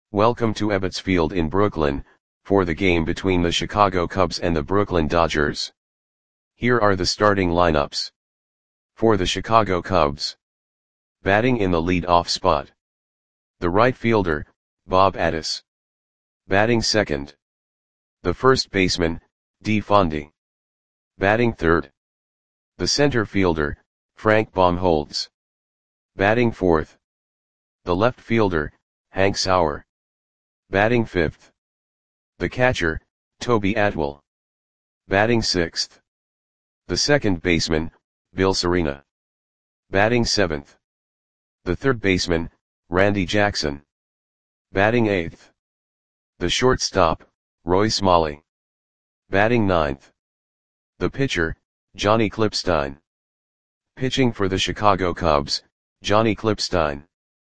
Welcome to Ebbets Field in Brooklyn, for the game between the Chicago Cubs and the Brooklyn Dodgers. Here are the starting lineups. For the Chicago Cubs. Batting in the lead-off spot. The right fielder, Bob Addis. Batting second. The first baseman, Dee Fondy. Batting third. The center fielder, Frank Baumholtz. Batting fourth. The left fielder, Hank Sauer. Batting fifth. The catcher, Toby Atwell. Batting sixth. The second baseman, Bill Serena. Batting seventh. The third baseman, Randy Jackson. Batting eighth. The shortstop, Roy Smalley. Batting ninth. The pitcher, Johnny Klippstein. Pitching for the Chicago Cubs, Johnny Klippstein.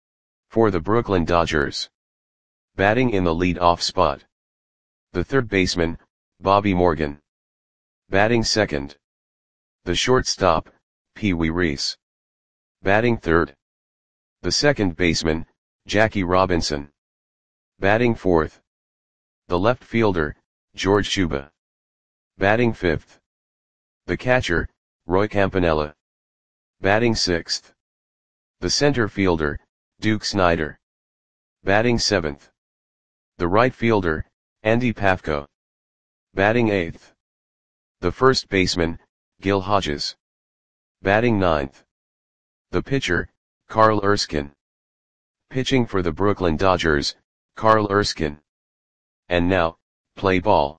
For the Brooklyn Dodgers. Batting in the lead-off spot. The third baseman, Bobby Morgan. Batting second. The shortstop, Pee Wee Reese. Batting third. The second baseman, Jackie Robinson. Batting fourth. The left fielder, George Shuba. Batting fifth. The catcher, Roy Campanella. Batting sixth. The center fielder, Duke Snider. Batting seventh. The right fielder, Andy Pafko. Batting eighth. The first baseman, Gil Hodges. Batting ninth. The pitcher, Carl Erskine. Pitching for the Brooklyn Dodgers, Carl Erskine. And now, play ball.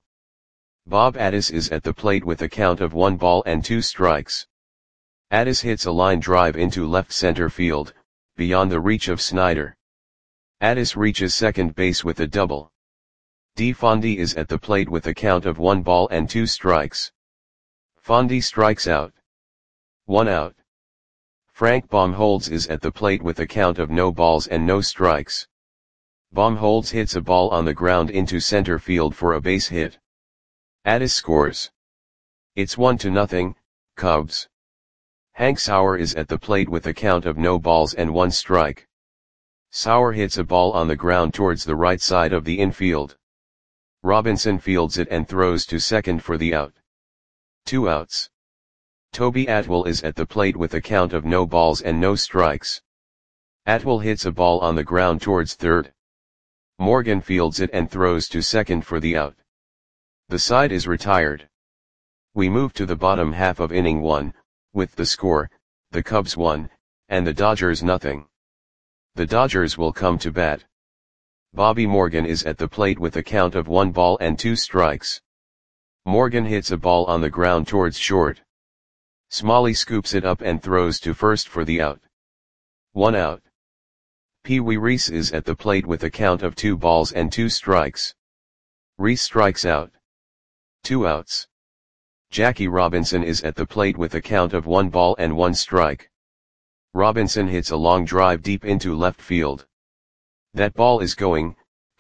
Bob Addis is at the plate with a count of 1 ball and 2 strikes. Addis hits a line drive into left center field, beyond the reach of Snider. Addis reaches second base with a double. Dee Fondy is at the plate with a count of 1 ball and 2 strikes. Fondy strikes out. 1 out. Frank Baumholtz is at the plate with a count of no balls and no strikes. Baumholtz hits a ball on the ground into center field for a base hit. Addis scores. It's 1-0, Cubs. Hank Sauer is at the plate with a count of no balls and 1 strike. Sauer hits a ball on the ground towards the right side of the infield. Robinson fields it and throws to second for the out. 2 outs. Toby Atwell is at the plate with a count of no balls and no strikes. Atwell hits a ball on the ground towards third. Morgan fields it and throws to second for the out. The side is retired. We move to the bottom half of inning 1, with the score, the Cubs 1, and the Dodgers 0. The Dodgers will come to bat. Bobby Morgan is at the plate with a count of 1 ball and 2 strikes. Morgan hits a ball on the ground towards short. Smalley scoops it up and throws to first for the out. 1 out. Pee Wee Reese is at the plate with a count of 2 balls and 2 strikes. Reese strikes out. 2 outs. Jackie Robinson is at the plate with a count of 1 ball and 1 strike. Robinson hits a long drive deep into left field. That ball is gone.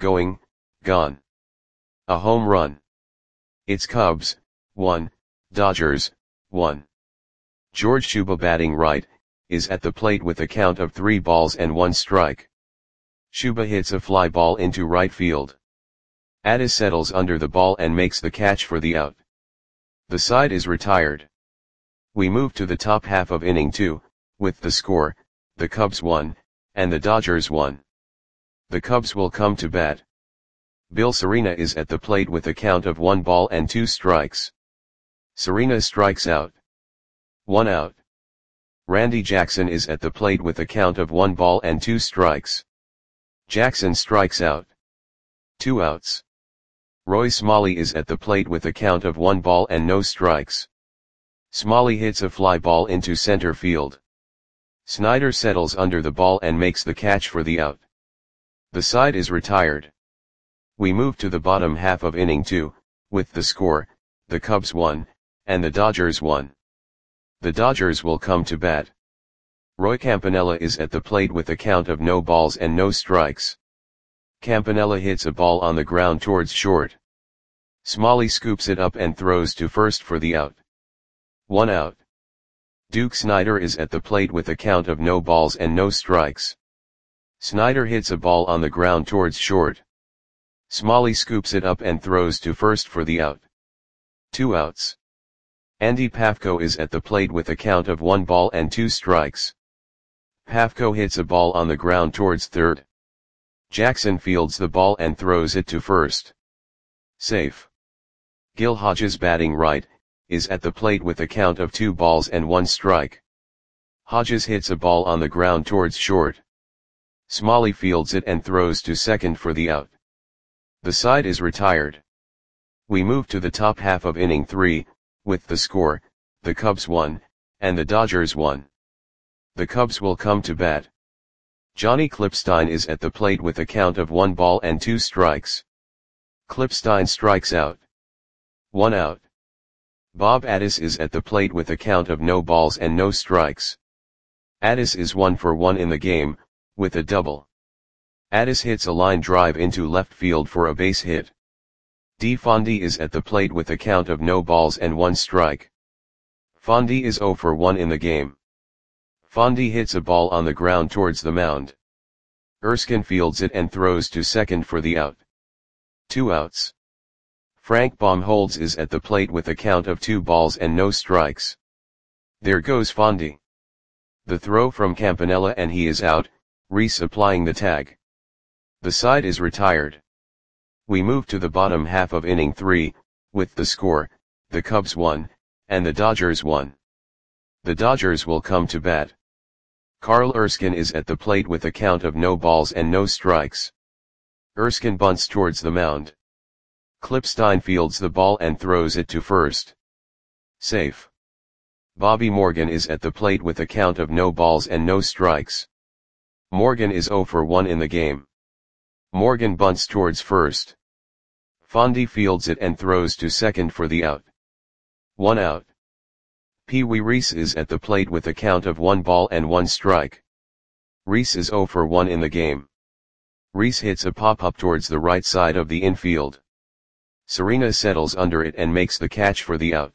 A home run. It's Cubs, 1, Dodgers, 1. George Shuba batting right, is at the plate with a count of 3 balls and 1 strike. Shuba hits a fly ball into right field. Addis settles under the ball and makes the catch for the out. The side is retired. We move to the top half of inning 2, with the score, the Cubs 1, and the Dodgers 1. The Cubs will come to bat. Bill Serena is at the plate with a count of 1 ball and 2 strikes. Serena strikes out. 1 out. Randy Jackson is at the plate with a count of 1 ball and 2 strikes. Jackson strikes out. 2 outs. Roy Smalley is at the plate with a count of 1 ball and no strikes. Smalley hits a fly ball into center field. Snider settles under the ball and makes the catch for the out. The side is retired. We move to the bottom half of inning 2, with the score, the Cubs 1, and the Dodgers 1. The Dodgers will come to bat. Roy Campanella is at the plate with a count of no balls and no strikes. Campanella hits a ball on the ground towards short. Smalley scoops it up and throws to first for the out. 1 out. Duke Snider is at the plate with a count of no balls and no strikes. Snyder hits a ball on the ground towards short. Smalley scoops it up and throws to first for the out. 2 outs. Andy Pafko is at the plate with a count of 1 ball and 2 strikes. Pafko hits a ball on the ground towards third. Jackson fields the ball and throws it to first. Safe. Gil Hodges, batting right, is at the plate with a count of 2 balls and 1 strike. Hodges hits a ball on the ground towards short. Smalley fields it and throws to second for the out. The side is retired. We move to the top half of inning 3, with the score, the Cubs 1, and the Dodgers 1. The Cubs will come to bat. Johnny Klippstein is at the plate with a count of 1 ball and 2 strikes. Klippstein strikes out. 1 out. Bob Addis is at the plate with a count of no balls and no strikes. Addis is 1 for 1 in the game, with a double. Addis hits a line drive into left field for a base hit. D. Fondy is at the plate with a count of no balls and 1 strike. Fondy is 0 for 1 in the game. Fondy hits a ball on the ground towards the mound. Erskine fields it and throws to second for the out. 2 outs. Frank Baumholtz is at the plate with a count of 2 balls and no strikes. There goes Fondy. The throw from Campanella and he is out, Reese applying the tag. The side is retired. We move to the bottom half of inning 3, with the score, the Cubs 1, and the Dodgers 1. The Dodgers will come to bat. Carl Erskine is at the plate with a count of no balls and no strikes. Erskine bunts towards the mound. Klippstein fields the ball and throws it to first. Safe. Bobby Morgan is at the plate with a count of no balls and no strikes. Morgan is 0 for 1 in the game. Morgan bunts towards first. Fondy fields it and throws to second for the out. 1 out. Pee Wee Reese is at the plate with a count of 1 ball and 1 strike. Reese is 0 for 1 in the game. Reese hits a pop-up towards the right side of the infield. Serena settles under it and makes the catch for the out.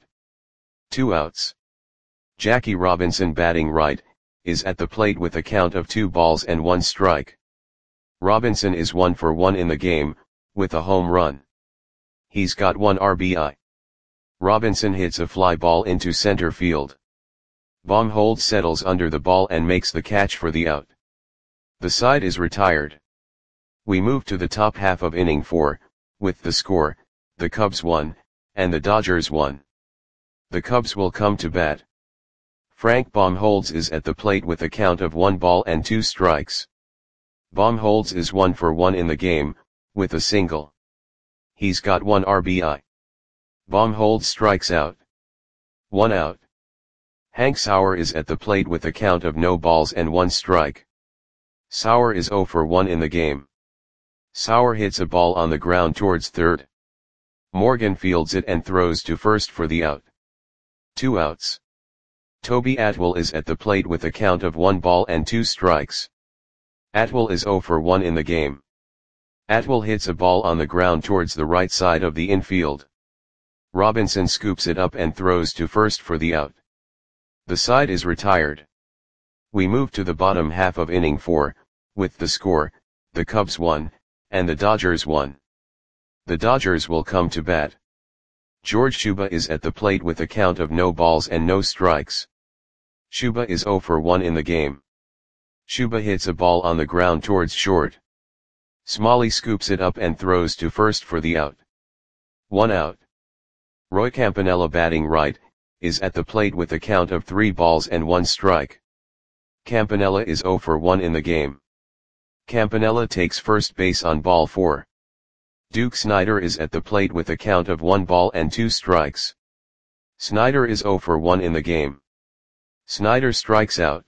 2 outs. Jackie Robinson, batting right, is at the plate with a count of 2 balls and 1 strike. Robinson is 1 for 1 in the game, with a home run. He's got 1 RBI. Robinson hits a fly ball into center field. Baumholtz settles under the ball and makes the catch for the out. The side is retired. We move to the top half of inning 4, with the score, the Cubs 1, and the Dodgers 1. The Cubs will come to bat. Frank Baumholtz is at the plate with a count of 1 ball and 2 strikes. Baumholtz is 1 for 1 in the game, with a single. He's got 1 RBI. Baumholtz strikes out. 1 out. Hank Sauer is at the plate with a count of no balls and 1 strike. Sauer is 0 for 1 in the game. Sauer hits a ball on the ground towards third. Morgan fields it and throws to first for the out. 2 outs. Toby Atwell is at the plate with a count of 1 ball and 2 strikes. Atwell is 0 for 1 in the game. Atwell hits a ball on the ground towards the right side of the infield. Robinson scoops it up and throws to first for the out. The side is retired. We move to the bottom half of inning 4, with the score, the Cubs 1, and the Dodgers 1. The Dodgers will come to bat. George Shuba is at the plate with a count of no balls and no strikes. Shuba is 0 for 1 in the game. Shuba hits a ball on the ground towards short. Smalley scoops it up and throws to first for the out. 1 out. Roy Campanella, batting right, is at the plate with a count of 3 balls and 1 strike. Campanella is 0 for 1 in the game. Campanella takes first base on ball 4. Duke Snider is at the plate with a count of 1 ball and 2 strikes. Snider is 0 for 1 in the game. Snider strikes out.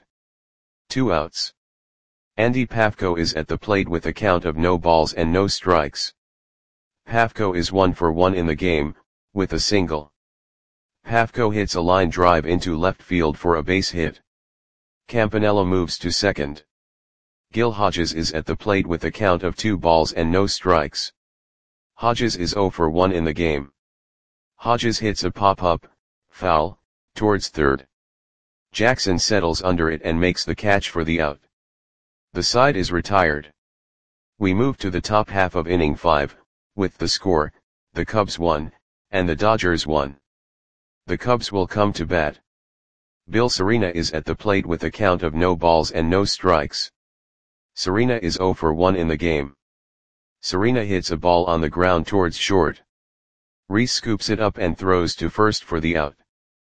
2 outs. Andy Pafko is at the plate with a count of no balls and no strikes. Pafko is 1 for 1 in the game, with a single. Pafko hits a line drive into left field for a base hit. Campanella moves to second. Gil Hodges is at the plate with a count of 2 balls and no strikes. Hodges is 0 for 1 in the game. Hodges hits a pop-up, foul, towards third. Jackson settles under it and makes the catch for the out. The side is retired. We move to the top half of inning 5, with the score, the Cubs 1, and the Dodgers 1. The Cubs will come to bat. Bill Serena is at the plate with a count of no balls and no strikes. Serena is 0 for 1 in the game. Serena hits a ball on the ground towards short. Rhys scoops it up and throws to first for the out.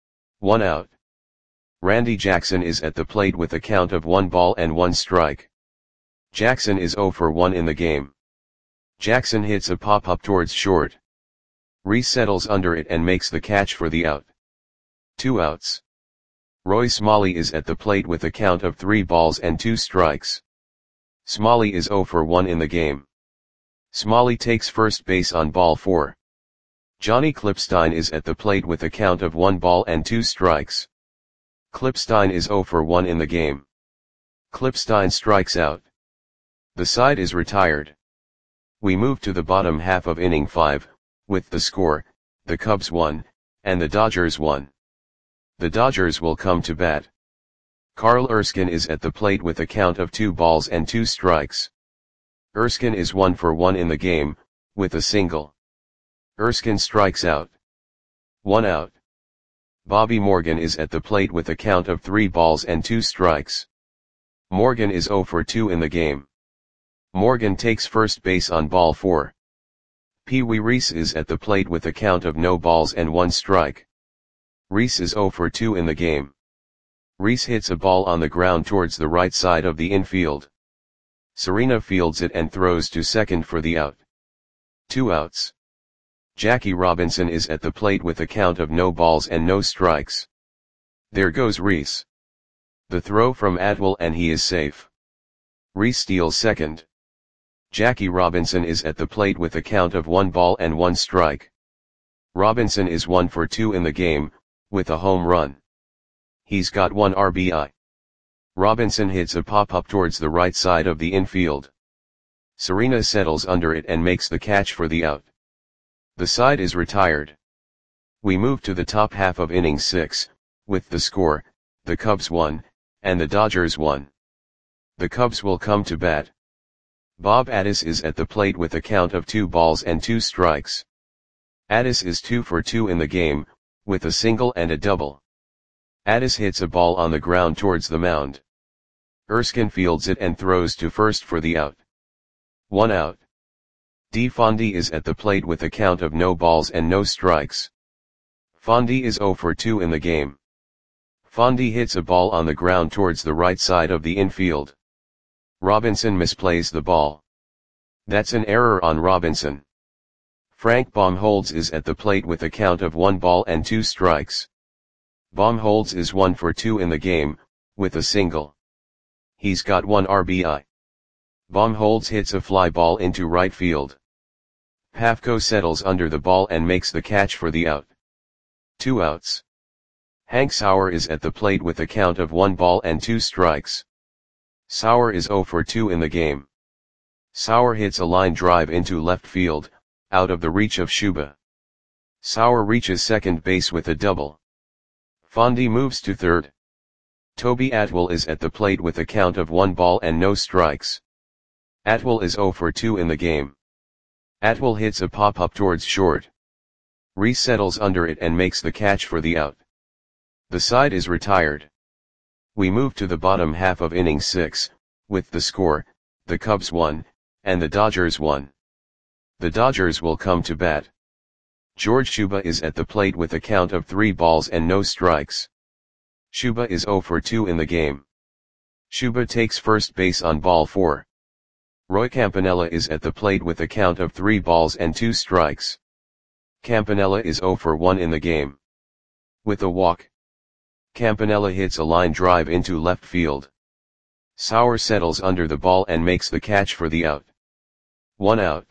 1 out. Randy Jackson is at the plate with a count of 1 ball and 1 strike. Jackson is 0 for 1 in the game. Jackson hits a pop-up towards short. Rhys settles under it and makes the catch for the out. 2 outs. Roy Smalley is at the plate with a count of 3 balls and 2 strikes. Smalley is 0 for 1 in the game. Smalley takes first base on ball 4. Johnny Klipstein is at the plate with a count of 1 ball and 2 strikes. Klipstein is 0 for 1 in the game. Klipstein strikes out. The side is retired. We move to the bottom half of inning 5, with the score, the Cubs 1, and the Dodgers 1. The Dodgers will come to bat. Carl Erskine is at the plate with a count of 2 balls and 2 strikes. Erskine is 1 for 1 in the game, with a single. Erskine strikes out. 1 out. Bobby Morgan is at the plate with a count of 3 balls and 2 strikes. Morgan is 0 for 2 in the game. Morgan takes first base on ball 4. Pee Wee Reese is at the plate with a count of no balls and 1 strike. Reese is 0 for 2 in the game. Reese hits a ball on the ground towards the right side of the infield. Serena fields it and throws to second for the out. 2 outs. Jackie Robinson is at the plate with a count of no balls and no strikes. There goes Reese. The throw from Atwell and he is safe. Reese steals second. Jackie Robinson is at the plate with a count of 1 ball and 1 strike. Robinson is 1 for 2 in the game, with a home run. He's got 1 RBI. Robinson hits a pop-up towards the right side of the infield. Serena settles under it and makes the catch for the out. The side is retired. We move to the top half of inning 6, with the score, the Cubs 1, and the Dodgers 1. The Cubs will come to bat. Bob Addis is at the plate with a count of 2 balls and 2 strikes. Addis is 2 for 2 in the game, with a single and a double. Addis hits a ball on the ground towards the mound. Erskine fields it and throws to first for the out. 1 out. D. Fondy is at the plate with a count of no balls and no strikes. Fondy is 0 for 2 in the game. Fondy hits a ball on the ground towards the right side of the infield. Robinson misplays the ball. That's an error on Robinson. Frank Baumholtz is at the plate with a count of 1 ball and 2 strikes. Baumholtz is 1 for 2 in the game, with a single. He's got 1 RBI. Baumholtz hits a fly ball into right field. Pafko settles under the ball and makes the catch for the out. 2 outs. Hank Sauer is at the plate with a count of 1 ball and 2 strikes. Sauer is 0 for 2 in the game. Sauer hits a line drive into left field, out of the reach of Shuba. Sauer reaches second base with a double. Fondy moves to third. Toby Atwell is at the plate with a count of 1 ball and no strikes. Atwell is 0 for 2 in the game. Atwell hits a pop-up towards short. Reese settles under it and makes the catch for the out. The side is retired. We move to the bottom half of inning 6, with the score, the Cubs 1, and the Dodgers 1. The Dodgers will come to bat. George Shuba is at the plate with a count of 3 balls and no strikes. Shuba is 0 for 2 in the game. Shuba takes first base on ball 4. Roy Campanella is at the plate with a count of 3 balls and 2 strikes. Campanella is 0 for 1 in the game. With a walk, Campanella hits a line drive into left field. Sauer settles under the ball and makes the catch for the out. 1 out.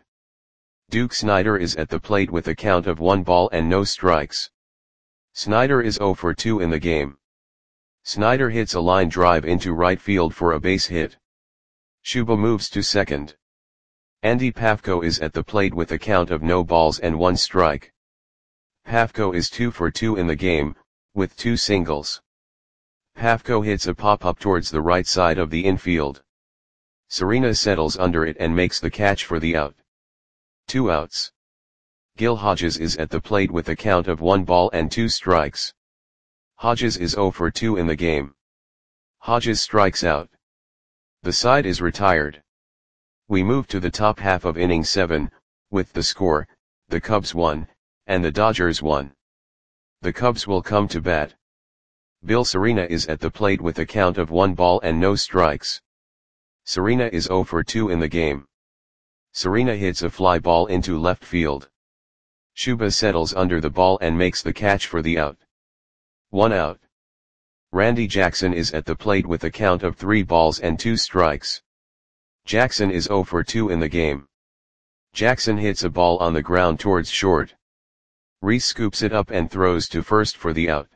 Duke Snider is at the plate with a count of 1 ball and no strikes. Snider is 0 for 2 in the game. Snider hits a line drive into right field for a base hit. Shuba moves to second. Andy Pafko is at the plate with a count of no balls and 1 strike. Pafko is 2 for 2 in the game, with 2 singles. Pafko hits a pop-up towards the right side of the infield. Serena settles under it and makes the catch for the out. 2 outs. Gil Hodges is at the plate with a count of 1 ball and 2 strikes. Hodges is 0 for 2 in the game. Hodges strikes out. The side is retired. We move to the top half of inning 7, with the score, the Cubs 1, and the Dodgers 1. The Cubs will come to bat. Bill Serena is at the plate with a count of 1 ball and no strikes. Serena is 0 for 2 in the game. Serena hits a fly ball into left field. Shuba settles under the ball and makes the catch for the out. 1 out. Randy Jackson is at the plate with a count of 3 balls and 2 strikes. Jackson is 0 for 2 in the game. Jackson hits a ball on the ground towards short. Reese scoops it up and throws to first for the out.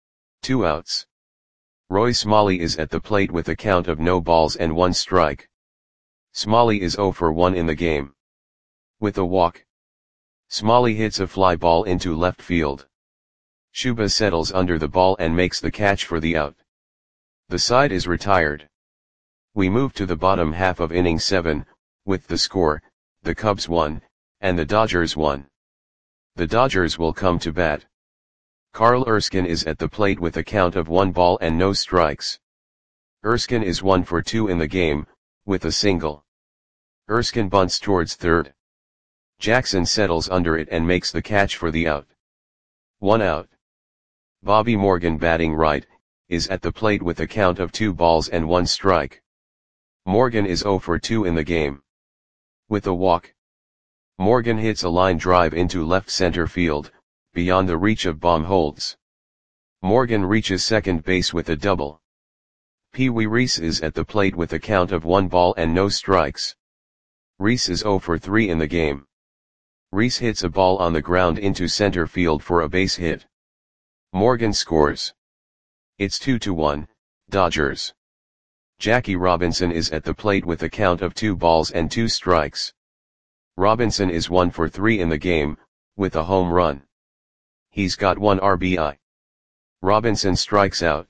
2 outs. Roy Smalley is at the plate with a count of no balls and 1 strike. Smalley is 0 for 1 in the game. With a walk, Smalley hits a fly ball into left field. Shuba settles under the ball and makes the catch for the out. The side is retired. We move to the bottom half of inning 7, with the score, the Cubs 1, and the Dodgers 1. The Dodgers will come to bat. Carl Erskine is at the plate with a count of 1 ball and no strikes. Erskine is 1 for 2 in the game, with a single. Erskine bunts towards third. Jackson settles under it and makes the catch for the out. 1 out. Bobby Morgan, batting right, is at the plate with a count of 2 balls and 1 strike. Morgan is 0 for 2 in the game. With a walk, Morgan hits a line drive into left center field, beyond the reach of Baumholtz. Morgan reaches second base with a double. Pee Wee Reese is at the plate with a count of 1 ball and no strikes. Reese is 0 for 3 in the game. Reese hits a ball on the ground into center field for a base hit. Morgan scores. It's 2-1, Dodgers. Jackie Robinson is at the plate with a count of 2 balls and 2 strikes. Robinson is 1 for 3 in the game, with a home run. He's got 1 RBI. Robinson strikes out.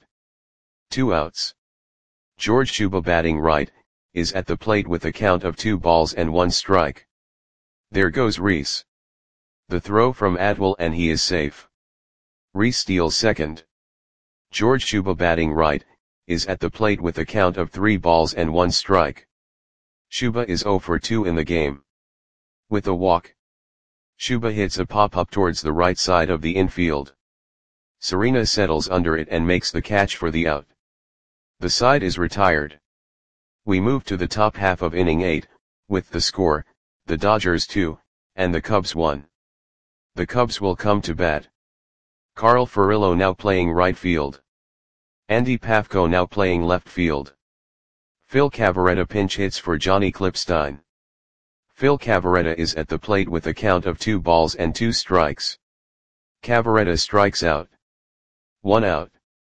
2 outs. George Shuba, batting right, is at the plate with a count of 2 balls and 1 strike. There goes Reese. The throw from Atwell and he is safe. Reese steals second. George Shuba, batting right, is at the plate with a count of 3 balls and 1 strike. Shuba is 0 for 2 in the game. With a walk, Shuba hits a pop-up towards the right side of the infield. Serena settles under it and makes the catch for the out. The side is retired. We move to the top half of inning 8, with the score, the Dodgers 2, and the Cubs 1. The Cubs will come to bat. Carl Furillo now playing right field. Andy Pafko now playing left field. Phil Cavarretta pinch hits for Johnny Clipstein. Phil Cavarretta is at the plate with a count of 2 balls and 2 strikes. Cavarretta strikes out. 1 out.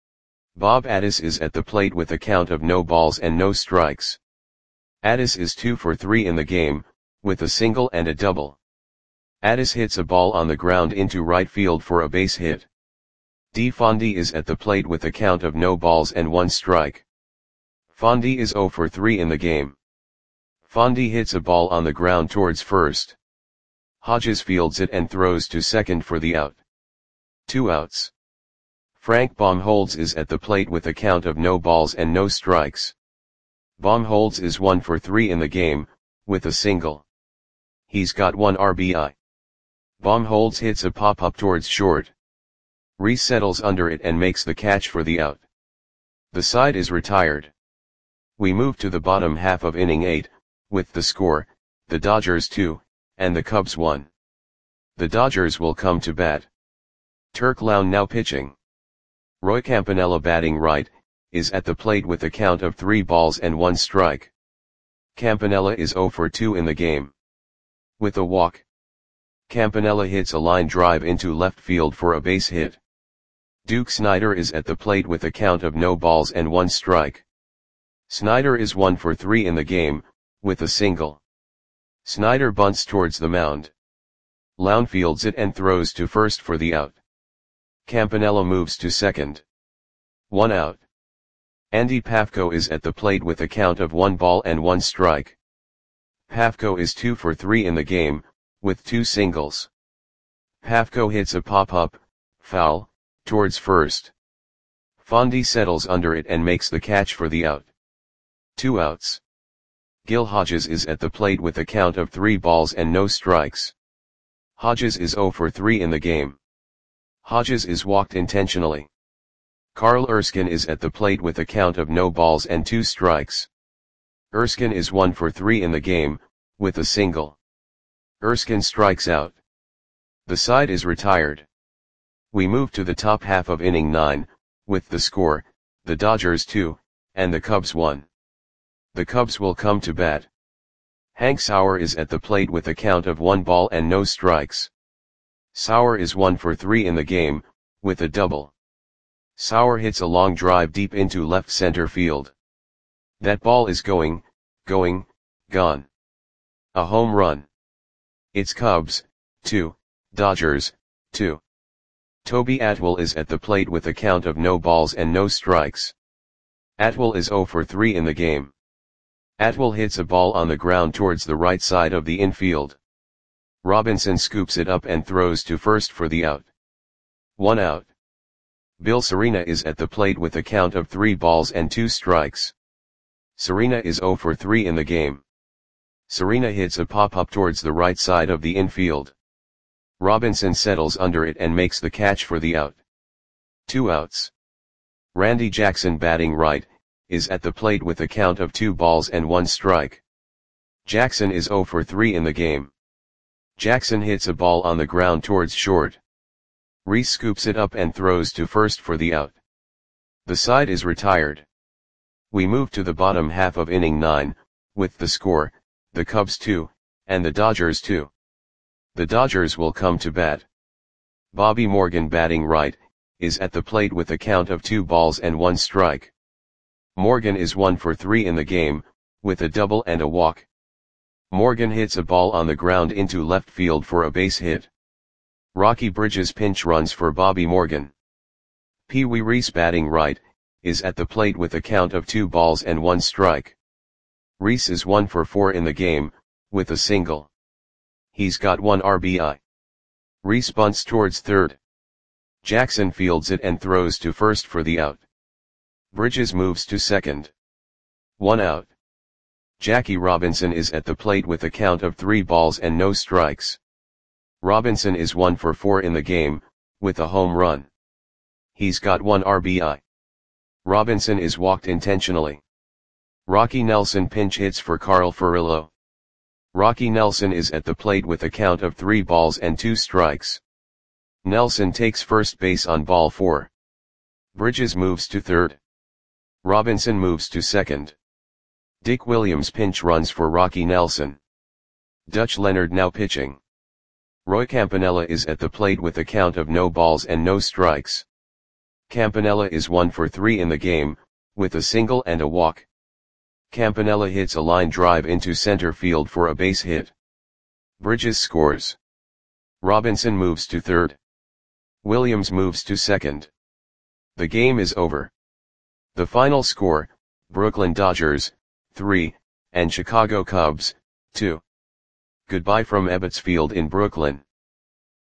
Bob Addis is at the plate with a count of no balls and no strikes. Addis is 2 for 3 in the game, with a single and a double. Addis hits a ball on the ground into right field for a base hit. D. Fondy is at the plate with a count of no balls and 1 strike. Fondy is 0 for 3 in the game. Fondy hits a ball on the ground towards first. Hodges fields it and throws to second for the out. 2 outs. Frank Baumholtz is at the plate with a count of no balls and no strikes. Baumholtz is 1 for 3 in the game, with a single. He's got 1 RBI. Baumholtz hits a pop-up towards short. Reese settles under it and makes the catch for the out. The side is retired. We move to the bottom half of inning 8, with the score, the Dodgers 2, and the Cubs 1. The Dodgers will come to bat. Turk Lown now pitching. Roy Campanella, batting right, is at the plate with a count of 3 balls and 1 strike. Campanella is 0 for 2 in the game. With a walk, Campanella hits a line drive into left field for a base hit. Duke Snider is at the plate with a count of no balls and 1 strike. Snider is 1 for 3 in the game, with a single. Snider bunts towards the mound. Lown fields it and throws to first for the out. Campanella moves to second. 1 out. Andy Pafko is at the plate with a count of 1 ball and 1 strike. Pafko is 2 for 3 in the game, with 2 singles. Pafko hits a pop-up, foul, towards first. Fondy settles under it and makes the catch for the out. 2 outs. Gil Hodges is at the plate with a count of 3 balls and no strikes. Hodges is 0 for 3 in the game. Hodges is walked intentionally. Carl Erskine is at the plate with a count of no balls and 2 strikes. Erskine is 1 for 3 in the game, with a single. Erskine strikes out. The side is retired. We move to the top half of inning 9, with the score, the Dodgers 2, and the Cubs 1. The Cubs will come to bat. Hank Sauer is at the plate with a count of 1 ball and no strikes. Sauer is 1 for 3 in the game, with a double. Sauer hits a long drive deep into left center field. That ball is gone. A home run. It's Cubs, 2, Dodgers, 2. Toby Atwell is at the plate with a count of no balls and no strikes. Atwell is 0 for 3 in the game. Atwell hits a ball on the ground towards the right side of the infield. Robinson scoops it up and throws to first for the out. 1 out. Bill Serena is at the plate with a count of 3 balls and 2 strikes. Serena is 0 for 3 in the game. Serena hits a pop-up towards the right side of the infield. Robinson settles under it and makes the catch for the out. 2 outs. Randy Jackson, batting right, is at the plate with a count of 2 balls and 1 strike. Jackson is 0 for 3 in the game. Jackson hits a ball on the ground towards short. Reese scoops it up and throws to first for the out. The side is retired. We move to the bottom half of inning 9, with the score, the Cubs 2, and the Dodgers 2. The Dodgers will come to bat. Bobby Morgan, batting right, is at the plate with a count of 2 balls and 1 strike. Morgan is 1 for 3 in the game, with a double and a walk. Morgan hits a ball on the ground into left field for a base hit. Rocky Bridges pinch runs for Bobby Morgan. Pee Wee Reese, batting right, is at the plate with a count of 2 balls and 1 strike. Reese is 1 for 4 in the game, with a single. He's got 1 RBI. Reese bunts towards third. Jackson fields it and throws to first for the out. Bridges moves to second. 1 out. Jackie Robinson is at the plate with a count of 3 balls and no strikes. Robinson is 1 for 4 in the game, with a home run. He's got 1 RBI. Robinson is walked intentionally. Rocky Nelson pinch hits for Carl Furillo. Rocky Nelson is at the plate with a count of 3 balls and 2 strikes. Nelson takes first base on ball 4. Bridges moves to third. Robinson moves to second. Dick Williams pinch runs for Rocky Nelson. Dutch Leonard now pitching. Roy Campanella is at the plate with a count of no balls and no strikes. Campanella is 1 for 3 in the game, with a single and a walk. Campanella hits a line drive into center field for a base hit. Bridges scores. Robinson moves to third. Williams moves to second. The game is over. The final score, Brooklyn Dodgers, 3, and Chicago Cubs, 2. Goodbye from Ebbets Field in Brooklyn.